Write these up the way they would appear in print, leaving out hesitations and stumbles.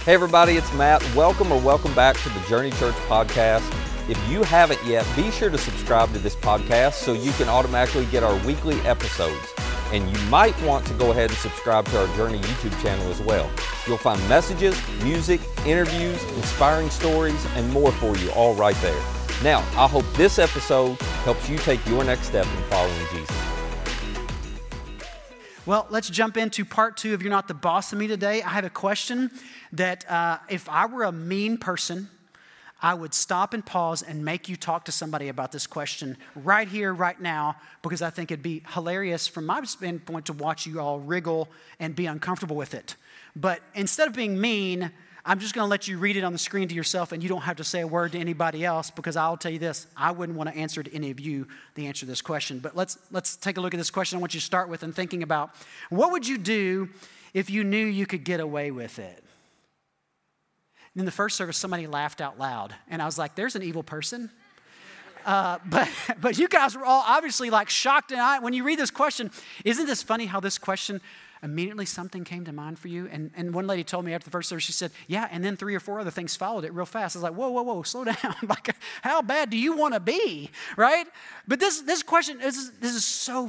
Hey everybody, it's Matt. Welcome back to the Journey Church podcast. If you haven't yet, be sure to subscribe to this podcast so you can automatically get our weekly episodes. And you might want to go ahead and subscribe to our Journey YouTube channel as well. You'll find messages, music, interviews, inspiring stories, and more for you all right there. Now, I hope this episode helps you take your next step in following Jesus. Well, let's jump into part 2 of You're Not the Boss of Me today. I have a question that if I were a mean person, I would stop and pause and make you talk to somebody about this question right here, right now, because I think it'd be hilarious from my standpoint to watch you all wriggle and be uncomfortable with it. But instead of being mean, I'm just going to let you read it on the screen to yourself, and you don't have to say a word to anybody else, because I'll tell you this, I wouldn't want to answer to any of you the answer to this question. But let's take a look at this question I want you to start with and thinking about, what would you do if you knew you could get away with it? In the first service, somebody laughed out loud, and I was like, there's an evil person. But you guys were all obviously like shocked, and when you read this question, isn't this funny how this question, immediately something came to mind for you? And one lady told me after the first service, she said, yeah, and then 3 or 4 other things followed it real fast. I was like, whoa, slow down. Like, how bad do you want to be, right? But this question, this is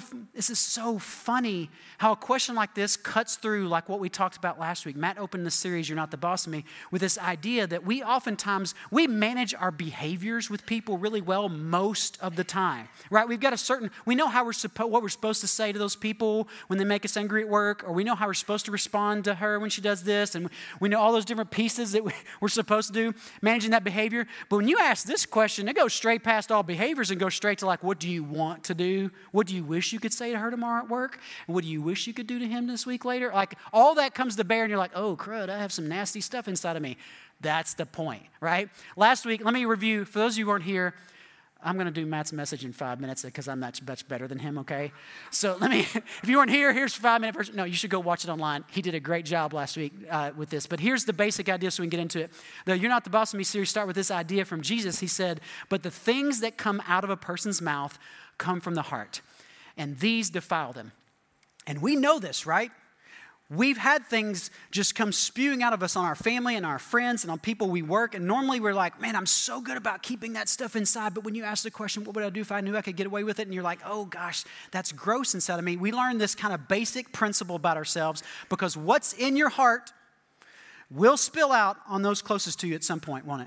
so funny how a question like this cuts through like what we talked about last week. Matt opened this series, You're Not the Boss of Me, with this idea that we oftentimes, we manage our behaviors with people really well most of the time, right? We've got we know how what we're supposed to say to those people when they make us angry at work, or we know how we're supposed to respond to her when she does this, and we know all those different pieces that we're supposed to do, managing that behavior. But when you ask this question, it goes straight past all behaviors and goes straight to like, what do you want to do? What do you wish you could say to her tomorrow at work? And what do you wish you could do to him this week later? Like, all that comes to bear, and you're like, oh, crud, I have some nasty stuff inside of me. That's the point, right? Last week, let me review, for those of you who weren't here, I'm going to do Matt's message in 5 minutes because I'm much better than him, okay? So if you weren't here, here's 5-minute version. No, you should go watch it online. He did a great job last week with this. But here's the basic idea so we can get into it. The You're Not the Boss of Me series start with this idea from Jesus. He said, but the things that come out of a person's mouth come from the heart, and these defile them. And we know this, right? We've had things just come spewing out of us on our family and our friends and on people we work. And normally we're like, man, I'm so good about keeping that stuff inside. But when you ask the question, what would I do if I knew I could get away with it? And you're like, oh gosh, that's gross inside of me. We learn this kind of basic principle about ourselves because what's in your heart will spill out on those closest to you at some point, won't it?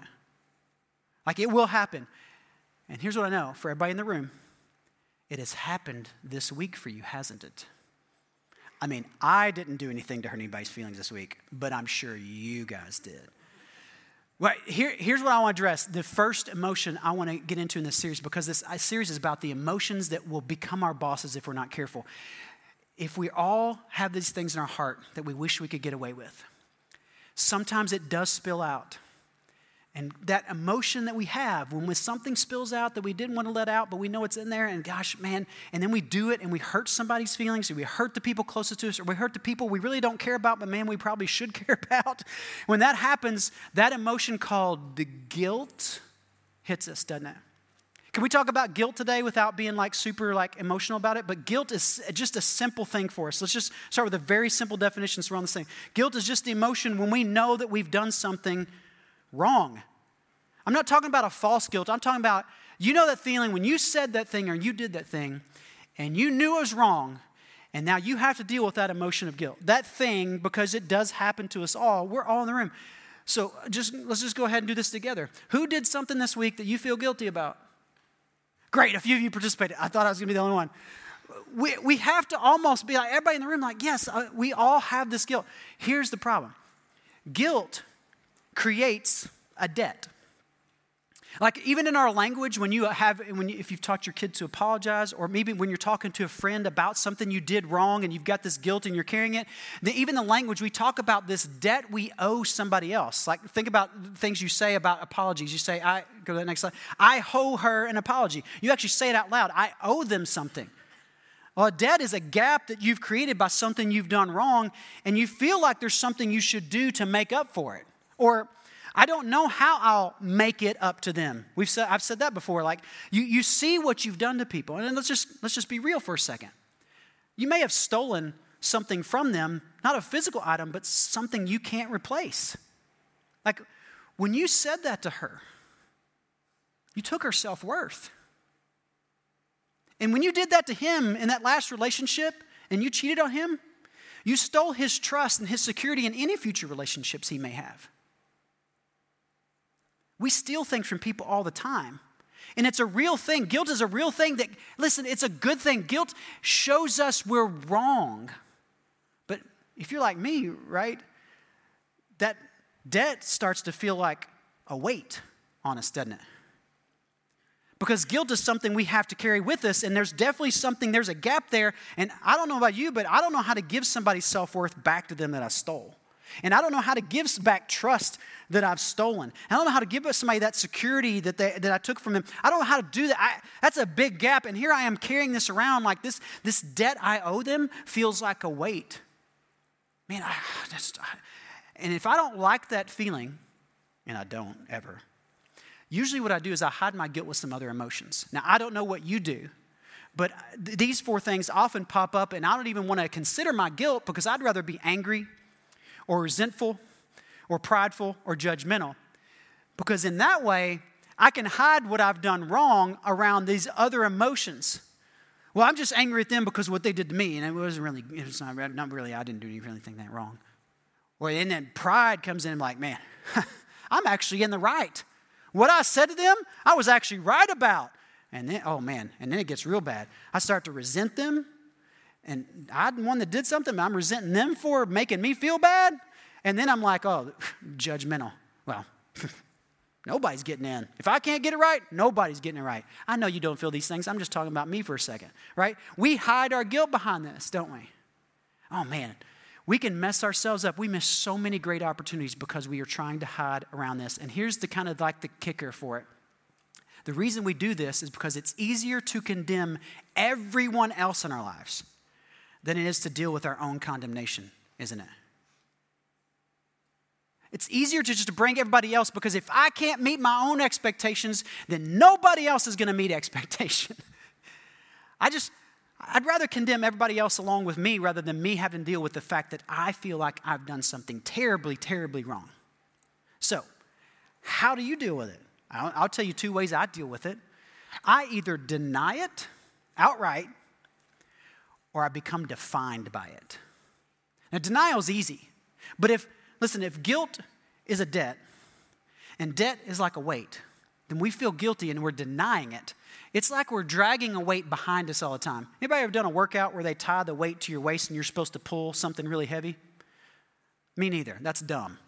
Like, it will happen. And here's what I know for everybody in the room. It has happened this week for you, hasn't it? I mean, I didn't do anything to hurt anybody's feelings this week, but I'm sure you guys did. Well, here's what I want to address. The first emotion I want to get into in this series, because this series is about the emotions that will become our bosses if we're not careful. If we all have these things in our heart that we wish we could get away with, sometimes it does spill out. And that emotion that we have when something spills out that we didn't want to let out, but we know it's in there, and gosh, man, and then we do it and we hurt somebody's feelings, or we hurt the people closest to us, or we hurt the people we really don't care about, but man, we probably should care about. When that happens, that emotion called the guilt hits us, doesn't it? Can we talk about guilt today without being like super like emotional about it? But guilt is just a simple thing for us. Let's just start with a very simple definition so we're on the same. Guilt is just the emotion when we know that we've done something wrong. I'm not talking about a false guilt. I'm talking about, you know that feeling when you said that thing or you did that thing and you knew it was wrong, and now you have to deal with that emotion of guilt. That thing, because it does happen to us all, we're all in the room. So let's just go ahead and do this together. Who did something this week that you feel guilty about? Great, a few of you participated. I thought I was going to be the only one. We have to almost be like, everybody in the room, like, yes, we all have this guilt. Here's the problem. Guilt creates a debt. Like, even in our language, if you've taught your kid to apologize, or maybe when you're talking to a friend about something you did wrong and you've got this guilt and you're carrying it, even the language, we talk about this debt we owe somebody else. Like, think about things you say about apologies. You say, go to the next slide, I owe her an apology. You actually say it out loud. I owe them something. Well, a debt is a gap that you've created by something you've done wrong, and you feel like there's something you should do to make up for it. Or, I don't know how I'll make it up to them. I've said that before. Like, you see what you've done to people. And let's just be real for a second. You may have stolen something from them, not a physical item, but something you can't replace. Like, when you said that to her, you took her self-worth. And when you did that to him in that last relationship and you cheated on him, you stole his trust and his security in any future relationships he may have. We steal things from people all the time. And it's a real thing. Guilt is a real thing that, listen, it's a good thing. Guilt shows us we're wrong. But if you're like me, right, that debt starts to feel like a weight on us, doesn't it? Because guilt is something we have to carry with us, and there's definitely there's a gap there. And I don't know about you, but I don't know how to give somebody self-worth back to them that I stole. And I don't know how to give back trust that I've stolen. I don't know how to give somebody that security that I took from them. I don't know how to do that. That's a big gap. And here I am carrying this around like this debt I owe them feels like a weight. Man, and if I don't like that feeling, and I don't ever, usually what I do is I hide my guilt with some other emotions. Now, I don't know what you do, but these 4 things often pop up, and I don't even want to consider my guilt because I'd rather be angry or resentful or prideful or judgmental. Because in that way, I can hide what I've done wrong around these other emotions. Well, I'm just angry at them because of what they did to me, and it's not really, I didn't do anything that wrong. Well, and then pride comes in and I'm like, man, I'm actually in the right. What I said to them, I was actually right about. And then, oh man, and then it gets real bad. I start to resent them. And I'm the one that did something, I'm resenting them for making me feel bad. And then I'm like, oh, judgmental. Well, nobody's getting in. If I can't get it right, nobody's getting it right. I know you don't feel these things. I'm just talking about me for a second, right? We hide our guilt behind this, don't we? Oh man, we can mess ourselves up. We miss so many great opportunities because we are trying to hide around this. And here's the kind of like the kicker for it. The reason we do this is because it's easier to condemn everyone else in our lives than it is to deal with our own condemnation, isn't it? It's easier to just bring everybody else because if I can't meet my own expectations, then nobody else is going to meet expectation. I'd rather condemn everybody else along with me rather than me having to deal with the fact that I feel like I've done something terribly, terribly wrong. So, how do you deal with it? I'll tell you 2 ways I deal with it. I either deny it outright or I become defined by it. Now, denial is easy. But if guilt is a debt and debt is like a weight, then we feel guilty and we're denying it. It's like we're dragging a weight behind us all the time. Anybody ever done a workout where they tie the weight to your waist and you're supposed to pull something really heavy? Me neither. That's dumb.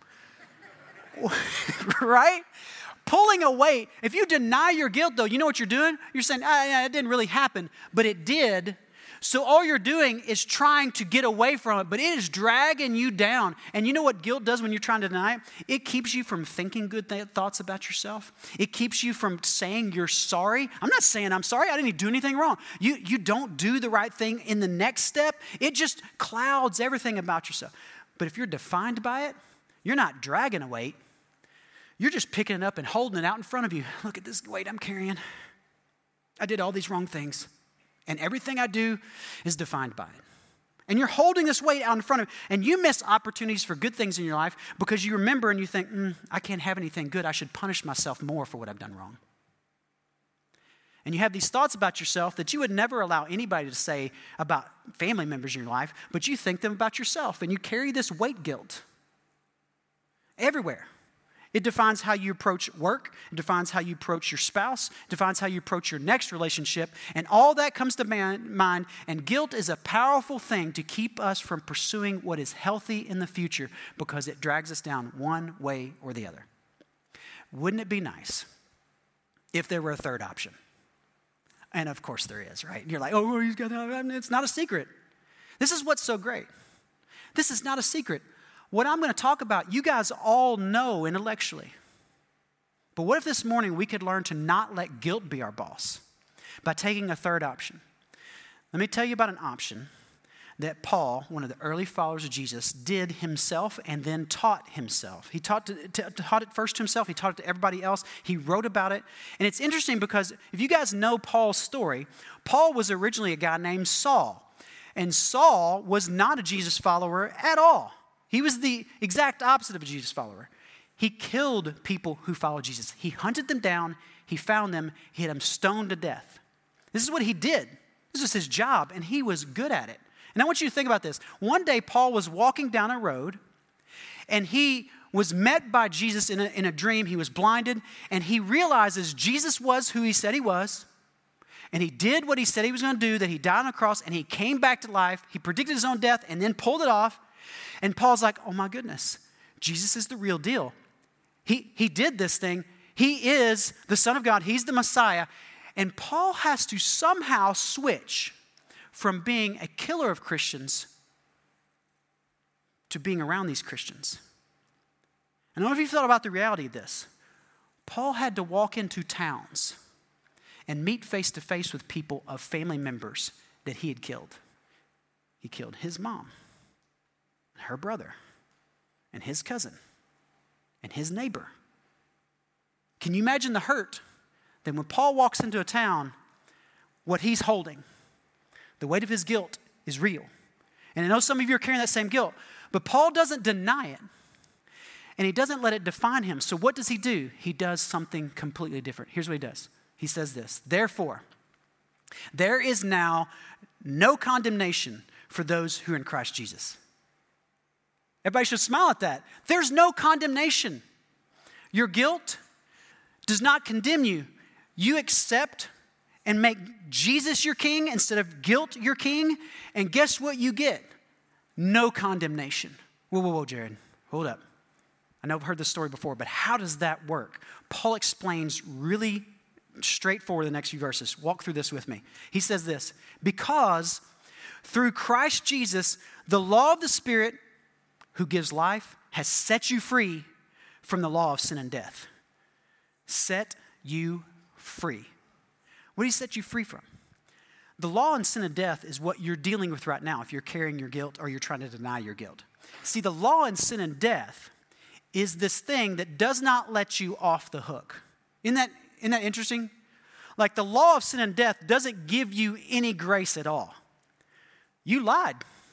Right? Pulling a weight, if you deny your guilt though, you know what you're doing? You're saying, it didn't really happen, but it did. So all you're doing is trying to get away from it, but it is dragging you down. And you know what guilt does when you're trying to deny it? It keeps you from thinking good thoughts about yourself. It keeps you from saying you're sorry. I'm not saying I'm sorry. I didn't do anything wrong. You don't do the right thing in the next step. It just clouds everything about yourself. But if you're defined by it, you're not dragging a weight. You're just picking it up and holding it out in front of you. Look at this weight I'm carrying. I did all these wrong things. And everything I do is defined by it. And you're holding this weight out in front of you. And you miss opportunities for good things in your life because you remember and you think, I can't have anything good. I should punish myself more for what I've done wrong. And you have these thoughts about yourself that you would never allow anybody to say about family members in your life, but you think them about yourself. And you carry this weight guilt everywhere. It defines how you approach work. It defines how you approach your spouse. It defines how you approach your next relationship. And all that comes to mind. And guilt is a powerful thing to keep us from pursuing what is healthy in the future because it drags us down one way or the other. Wouldn't it be nice if there were a third option? And of course there is, right? And you're like, oh, he's got that. It's not a secret. This is what's so great. This is not a secret. What I'm going to talk about, you guys all know intellectually. But what if this morning we could learn to not let guilt be our boss by taking a third option? Let me tell you about an option that Paul, one of the early followers of Jesus, did himself and then taught himself. He taught it first to himself. He taught it to everybody else. He wrote about it. And it's interesting because if you guys know Paul's story, Paul was originally a guy named Saul. And Saul was not a Jesus follower at all. He was the exact opposite of a Jesus follower. he killed people who followed Jesus. He hunted them down. He found them. He had them stoned to death. This is what he did. This was his job, and he was good at it. And I want you to think about this. One day, Paul was walking down a road, and he was met by Jesus in a dream. He was blinded, and he realizes Jesus was who he said he was, and he did what he said he was going to do, that he died on a cross, and he came back to life. He predicted his own death and then pulled it off. And Paul's like, oh my goodness, Jesus is the real deal. He did this thing. He is the Son of God. He's the Messiah. And Paul has to somehow switch from being a killer of Christians to being around these Christians. And I don't know if you've thought about the reality of this. Paul had to walk into towns and meet face to face with people of family members that he had killed. He killed his mom, her brother, and his cousin, and his neighbor. Can you imagine the hurt that when Paul walks into a town, what he's holding, the weight of his guilt is real. And I know some of you are carrying that same guilt, but Paul doesn't deny it. And he doesn't let it define him. So what does he do? He does something completely different. Here's what he does. He says this, therefore, there is now no condemnation for those who are in Christ Jesus. Everybody should smile at that. There's no condemnation. Your guilt does not condemn you. You accept and make Jesus your king instead of guilt your king. And guess what you get? No condemnation. Whoa, Jared. Hold up. I know I've heard this story before, but how does that work? Paul explains really straightforward the next few verses. Walk through this with me. He says this, because through Christ Jesus, the law of the Spirit who gives life has set you free from the law of sin and death. Set you free. What did he set you free from? The law and sin and death is what you're dealing with right now if you're carrying your guilt or you're trying to deny your guilt. See, the law and sin and death is this thing that does not let you off the hook. Isn't that interesting? Like the law of sin and death doesn't give you any grace at all. You lied.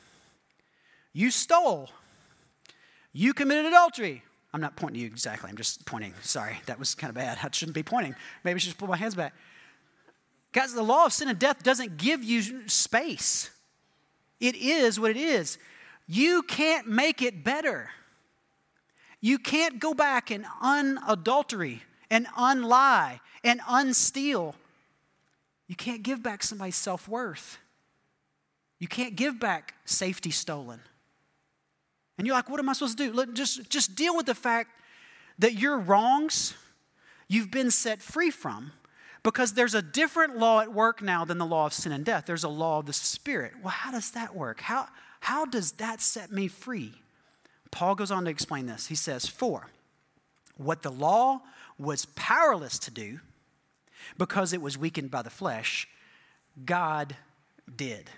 You stole. You committed adultery. I'm not pointing to you exactly. I'm just pointing. Sorry, that was kind of bad. I shouldn't be pointing. Maybe I should just pull my hands back. Guys, the law of sin and death doesn't give you space. It is what it is. You can't make it better. You can't go back and unadultery and unlie and unsteal. You can't give back somebody's self-worth. You can't give back safety stolen. And you're like, what am I supposed to do? Look, just deal with the fact that your wrongs you've been set free from, because there's a different law at work now than the law of sin and death. There's a law of the Spirit. Well, how does that work? How does that set me free? Paul goes on to explain this. He says, for what the law was powerless to do, because it was weakened by the flesh, God did.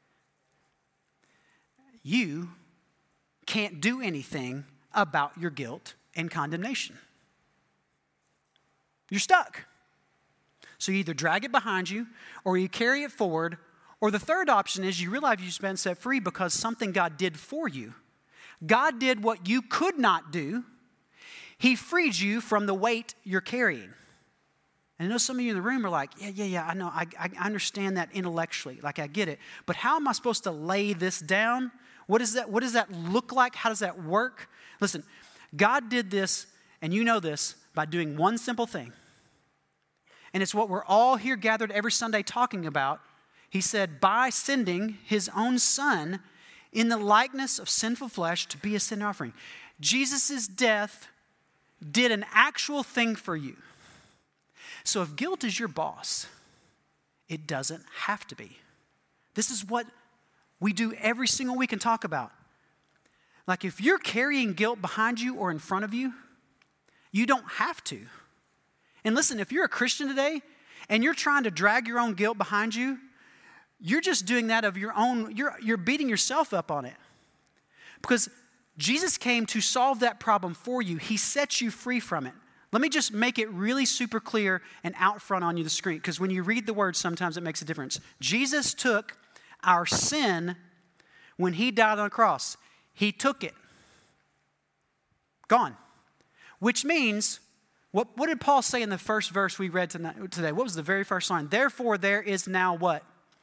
You can't do anything about your guilt and condemnation. You're stuck. So you either drag it behind you or you carry it forward, or the third option is you realize you've been set free because something God did for you. God did what you could not do. He freed you from the weight you're carrying. And I know some of you in the room are like, yeah, I know, I understand that intellectually, like I get it. But how am I supposed to lay this down? What does that look like? How does that work? Listen, God did this, and you know this, by doing one simple thing. And it's what we're all here gathered every Sunday talking about. He said, by sending his own son in the likeness of sinful flesh to be a sin offering. Jesus' death did an actual thing for you. So if guilt is your boss, it doesn't have to be. This is what we do every single week and talk about. Like if you're carrying guilt behind you or in front of you, you don't have to. And listen, if you're a Christian today and you're trying to drag your own guilt behind you, you're just doing that of your own, you're beating yourself up on it. Because Jesus came to solve that problem for you. He set you free from it. Let me just make it really super clear and out front on you the screen, because when you read the word, sometimes it makes a difference. Jesus took our sin when he died on the cross. He took it. Gone. Which means, what did Paul say in the first verse we read today? What was the very first line? Therefore, there is now what?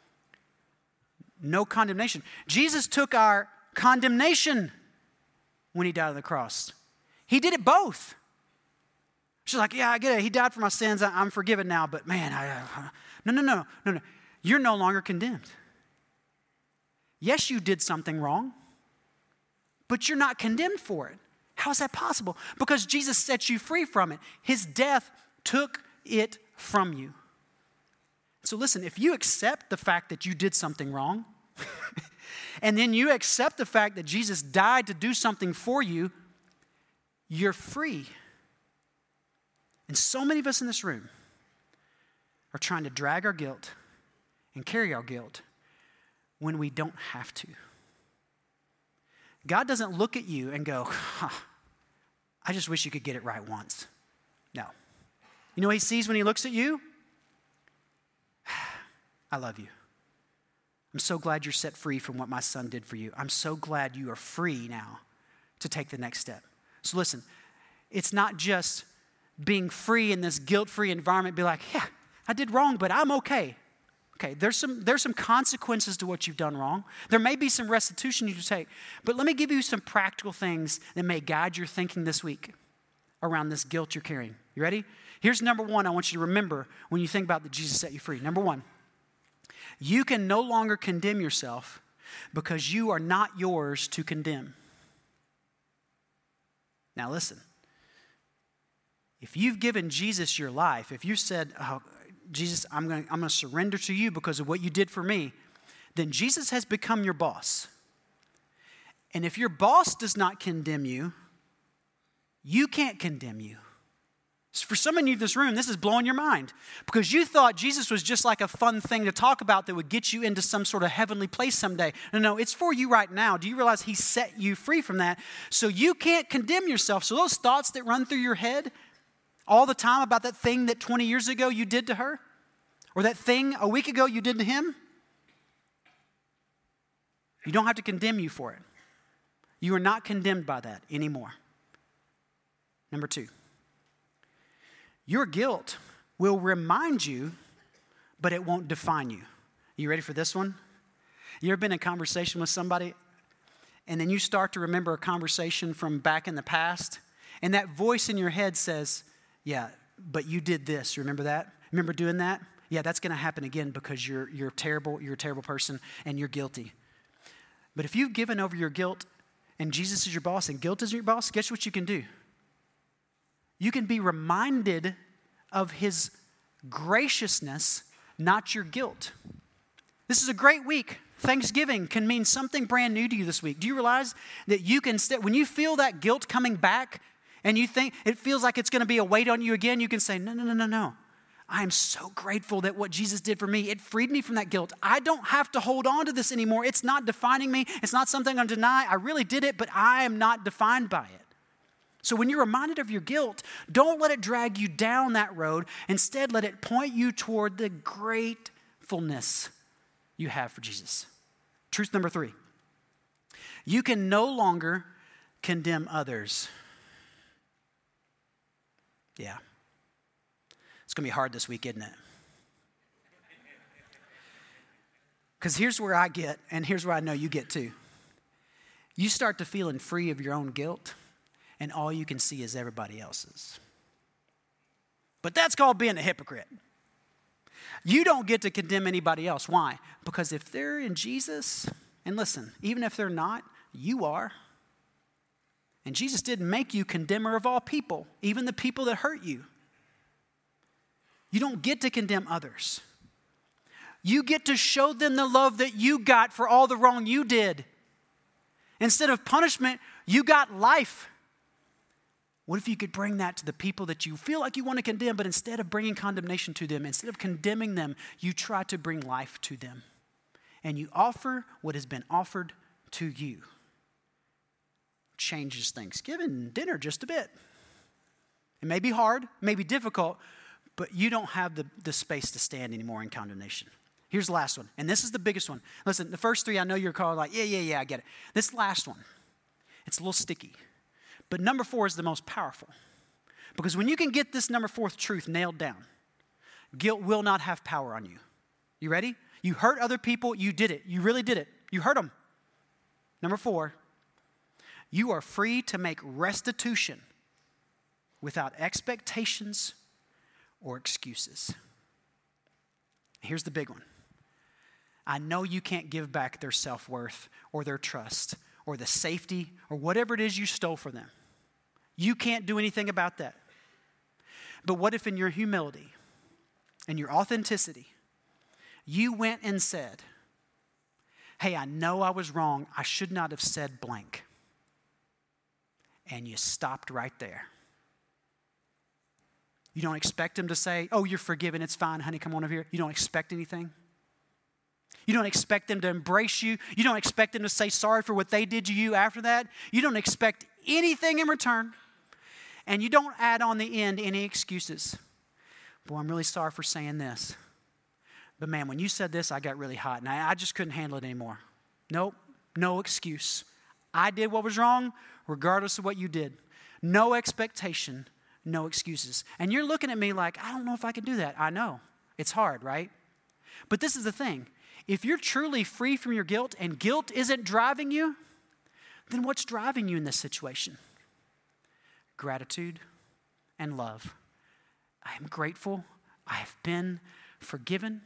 No condemnation. Jesus took our condemnation when he died on the cross. He did it both. She's like, yeah, I get it. He died for my sins. I'm forgiven now. But man, no. You're no longer condemned. Yes, you did something wrong, but you're not condemned for it. How is that possible? Because Jesus set you free from it. His death took it from you. So listen, if you accept the fact that you did something wrong, and then you accept the fact that Jesus died to do something for you, you're free. And so many of us in this room are trying to drag our guilt and carry our guilt when we don't have to. God doesn't look at you and go, I just wish you could get it right once. No. You know what he sees when he looks at you? I love you. I'm so glad you're set free from what my son did for you. I'm so glad you are free now to take the next step. So listen, it's not just being free in this guilt-free environment, be like, yeah, I did wrong, but I'm okay. Okay, there's some consequences to what you've done wrong. There may be some restitution you need to take, but let me give you some practical things that may guide your thinking this week around this guilt you're carrying. You ready? Here's number one I want you to remember when you think about that Jesus set you free. Number one, you can no longer condemn yourself because you are not yours to condemn. Now listen, if you've given Jesus your life, if you said, oh, Jesus, I'm going to surrender to you because of what you did for me, then Jesus has become your boss. And if your boss does not condemn you, you can't condemn you. For some of you in this room, this is blowing your mind because you thought Jesus was just like a fun thing to talk about that would get you into some sort of heavenly place someday. No, it's for you right now. Do you realize he set you free from that? So you can't condemn yourself. So those thoughts that run through your head all the time about that thing that 20 years ago you did to her, or that thing a week ago you did to him, you don't have to condemn you for it. You are not condemned by that anymore. Number two, your guilt will remind you, but it won't define you. You ready for this one? You ever been in conversation with somebody, and then you start to remember a conversation from back in the past, and that voice in your head says, yeah, but you did this. Remember that? Remember doing that? Yeah, that's going to happen again because you're terrible. You're a terrible person, and you're guilty. But if you've given over your guilt, and Jesus is your boss, and guilt is your boss, guess what you can do? You can be reminded of his graciousness, not your guilt. This is a great week. Thanksgiving can mean something brand new to you this week. Do you realize that you can, when you feel that guilt coming back and you think it feels like it's going to be a weight on you again, you can say, no. I am so grateful that what Jesus did for me, it freed me from that guilt. I don't have to hold on to this anymore. It's not defining me. It's not something I'm going to deny. I really did it, but I am not defined by it. So when you're reminded of your guilt, don't let it drag you down that road. Instead, let it point you toward the gratefulness you have for Jesus. Truth number three, you can no longer condemn others. Yeah. It's going to be hard this week, isn't it? Because here's where I get, and here's where I know you get too. You start to feeling free of your own guilt, and all you can see is everybody else's. But that's called being a hypocrite. You don't get to condemn anybody else. Why? Because if they're in Jesus, and listen, even if they're not, you are. And Jesus didn't make you condemner of all people, even the people that hurt you. You don't get to condemn others. You get to show them the love that you got for all the wrong you did. Instead of punishment, you got life. What if you could bring that to the people that you feel like you want to condemn, but instead of bringing condemnation to them, instead of condemning them, you try to bring life to them. And you offer what has been offered to you. Changes Thanksgiving dinner just a bit. It may be hard, may be difficult, but you don't have the space to stand anymore in condemnation. Here's the last one, and this is the biggest one. Listen, the first three I know you're called like, yeah, I get it. This last one, it's a little sticky. But number 4 is the most powerful. Because when you can get this number 4th truth nailed down, guilt will not have power on you. You ready? You hurt other people, you did it. You really did it. You hurt them. Number 4, you are free to make restitution without expectations or excuses. Here's the big one. I know you can't give back their self-worth or their trust or the safety or whatever it is you stole from them. You can't do anything about that. But what if in your humility and your authenticity, you went and said, hey, I know I was wrong. I should not have said blank. And you stopped right there. You don't expect him to say, oh, you're forgiven. It's fine, honey. Come on over here. You don't expect anything. You don't expect them to embrace you. You don't expect them to say sorry for what they did to you after that. You don't expect anything in return. And you don't add on the end any excuses. Boy, I'm really sorry for saying this. But man, when you said this, I got really hot and I just couldn't handle it anymore. Nope, no excuse. I did what was wrong regardless of what you did. No expectation, no excuses. And you're looking at me like, I don't know if I can do that. I know. It's hard, right? But this is the thing. If you're truly free from your guilt and guilt isn't driving you, then what's driving you in this situation? Gratitude and love. I am grateful. I have been forgiven.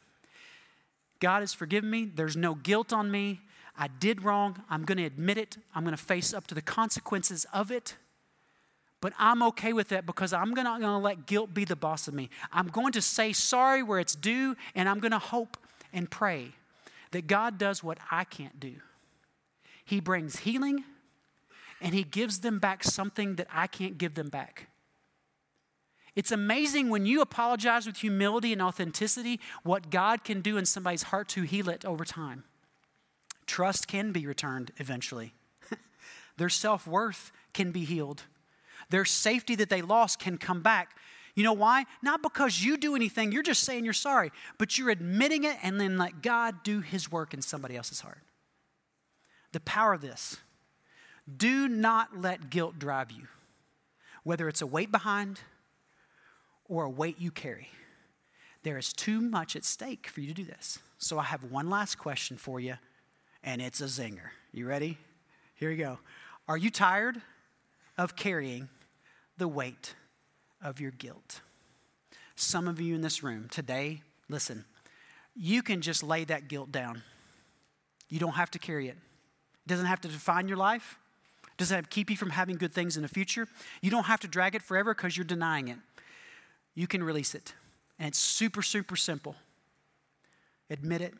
God has forgiven me. There's no guilt on me. I did wrong. I'm going to admit it. I'm going to face up to the consequences of it. But I'm okay with that because I'm not going to let guilt be the boss of me. I'm going to say sorry where it's due, and I'm going to hope and pray that God does what I can't do. He brings healing, and He gives them back something that I can't give them back. It's amazing when you apologize with humility and authenticity, what God can do in somebody's heart to heal it over time. Trust can be returned eventually. Their self-worth can be healed. Their safety that they lost can come back. You know why? Not because you do anything. You're just saying you're sorry. But you're admitting it and then let God do His work in somebody else's heart. The power of this. Do not let guilt drive you. Whether it's a weight behind or a weight you carry. There is too much at stake for you to do this. So I have one last question for you, and it's a zinger. You ready? Here we go. Are you tired of carrying the weight of your guilt? Some of you in this room today, listen, you can just lay that guilt down. You don't have to carry it. It doesn't have to define your life. It doesn't have to keep you from having good things in the future. You don't have to drag it forever because you're denying it. You can release it. And it's super, super simple. Admit it.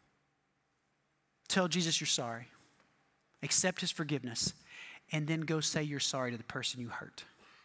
Tell Jesus you're sorry. Accept His forgiveness. And then go say you're sorry to the person you hurt.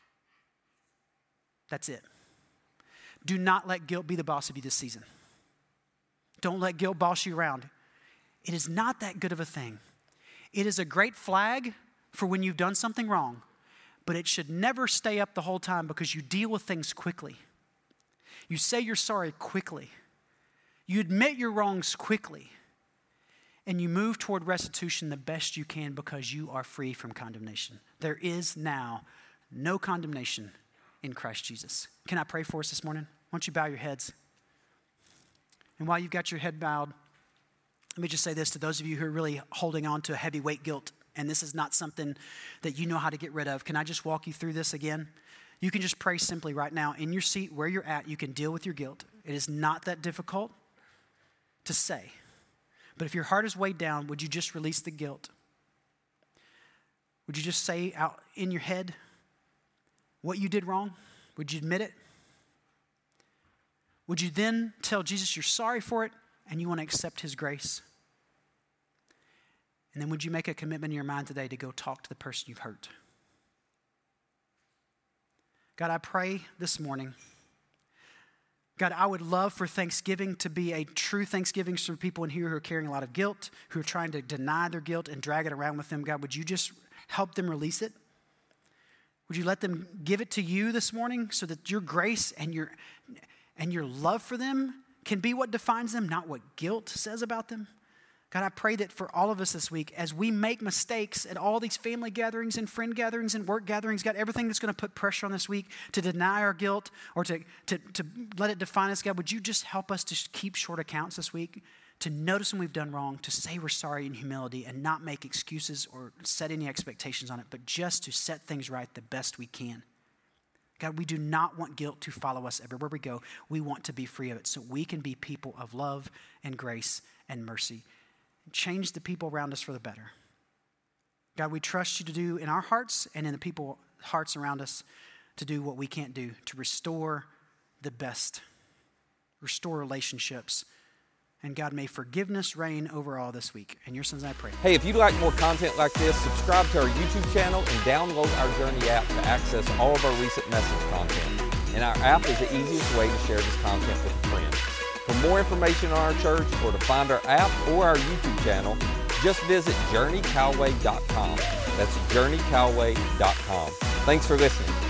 That's it. Do not let guilt be the boss of you this season. Don't let guilt boss you around. It is not that good of a thing. It is a great flag for when you've done something wrong, but it should never stay up the whole time because you deal with things quickly. You say you're sorry quickly. You admit your wrongs quickly. And you move toward restitution the best you can because you are free from condemnation. There is now no condemnation in Christ Jesus. Can I pray for us this morning? Why don't you bow your heads? And while you've got your head bowed, let me just say this to those of you who are really holding on to a heavyweight guilt, and this is not something that you know how to get rid of. Can I just walk you through this again? You can just pray simply right now in your seat where you're at. You can deal with your guilt. It is not that difficult to say. But if your heart is weighed down, would you just release the guilt? Would you just say out in your head what you did wrong? Would you admit it? Would you then tell Jesus you're sorry for it and you want to accept His grace? And then would you make a commitment in your mind today to go talk to the person you've hurt? God, I pray this morning, God, I would love for Thanksgiving to be a true Thanksgiving for people in here who are carrying a lot of guilt, who are trying to deny their guilt and drag it around with them. God, would you just help them release it? Would you let them give it to you this morning so that your grace and your love for them can be what defines them, not what guilt says about them? God, I pray that for all of us this week, as we make mistakes at all these family gatherings and friend gatherings and work gatherings, God, everything that's going to put pressure on this week to deny our guilt or to let it define us, God, would you just help us to keep short accounts this week, to notice when we've done wrong, to say we're sorry in humility and not make excuses or set any expectations on it, but just to set things right the best we can. God, we do not want guilt to follow us everywhere we go. We want to be free of it so we can be people of love and grace and mercy. Change the people around us for the better. God, we trust you to do in our hearts and in the people's hearts around us to do what we can't do, to restore the best, restore relationships. And God, may forgiveness reign over all this week. In your son's name I pray. Hey, if you'd like more content like this, subscribe to our YouTube channel and download our Journey app to access all of our recent message content. And our app is the easiest way to share this content with a friend. For more information on our church or to find our app or our YouTube channel, just visit journeycalway.com. That's journeycalway.com. Thanks for listening.